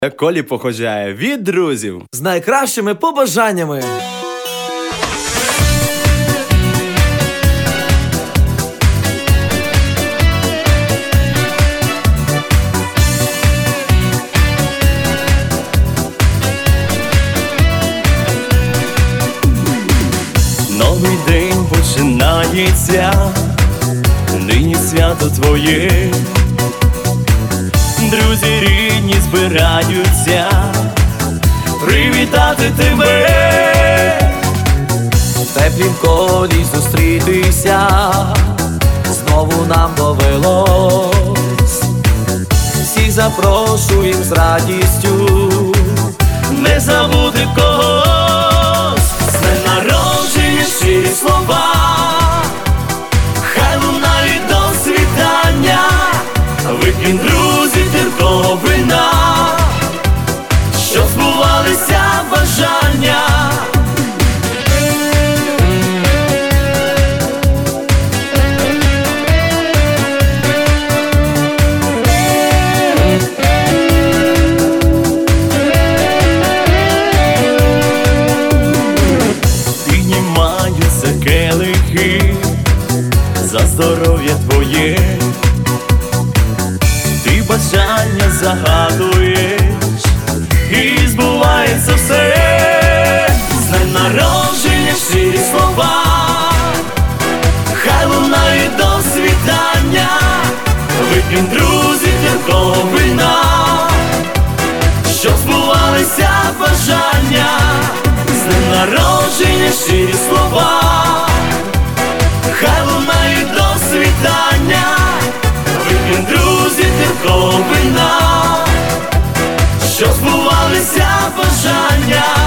Колі походжає від друзів з найкращими побажаннями. Новий день починається, нині свято твоє. Друзі рідні збираються привітати тебе. В теплім колі зустрітися знову нам довелось. Всіх запрошуєм з радістю Не забути когось. З днем народження щирі слова, хай лунають до світання. Вип'єм, друзі, терпкого вина, щоб збувалися бажання. Піднімаються келихи за здоров'я твоє. Ти бажання загадуєш і збувається все. З днем народження щирі слова, хай лунають до світання. Вип'єм, друзі, терпкого вина, щоб збувалися бажання. З днем народження щирі слова, хай лунають до світання. Вип'єм, друзі, терпкого вина, щоб збувалися бажання.